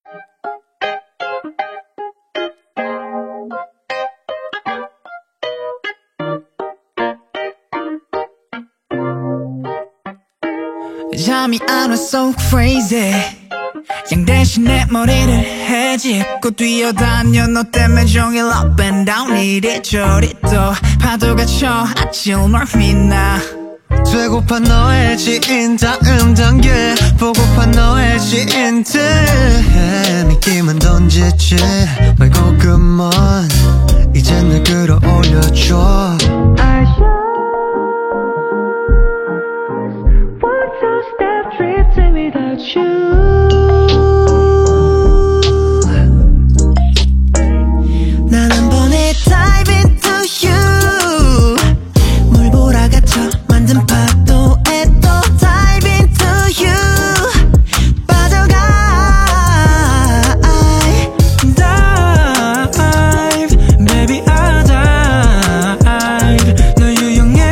잠이 안 와 so crazy 양 대신 내 머리를 헤집고 뛰어다녀 너 때문에 종일 up and down 이리저리 또 파도가 쳐 아침을 빛나 되고파 너의 지인 다음 단계 보고파 너의 지인들 미끼만 던지지 말고 그만 이젠 날 끌어올려줘 난 한 번에 dive into you 물 몰아갇혀 만든 파도에 또 dive into you 빠져가 dive baby I dive 널 유용해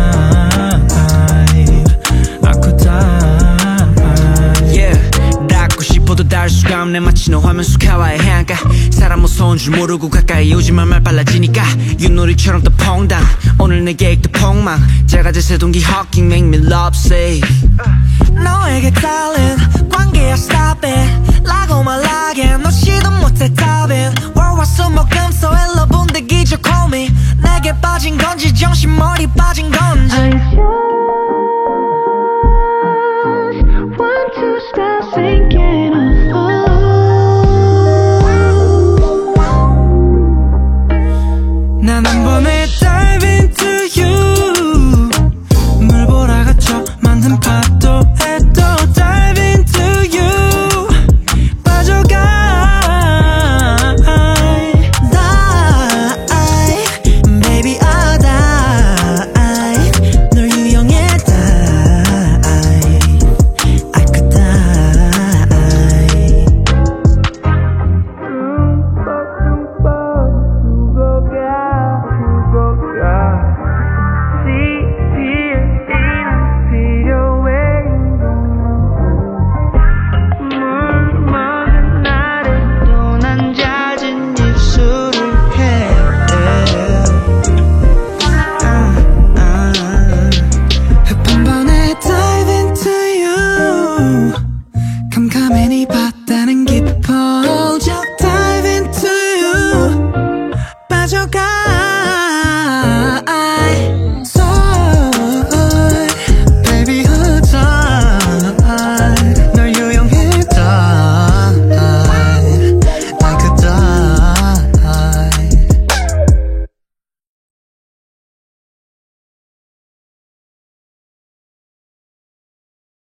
dive 아쿠 dive yeah 닿고 싶어도 닿을 수가 없네 마치 너 화면 속 하와의 해안가 사람 무서운 줄 모르고 가까이 오지만 말 빨라지니까 윷놀이처럼 또 퐁당 오늘 내 계획도 폭망 제가제 세동기 hawking make me love safe 너에게 darling 관계야 stop it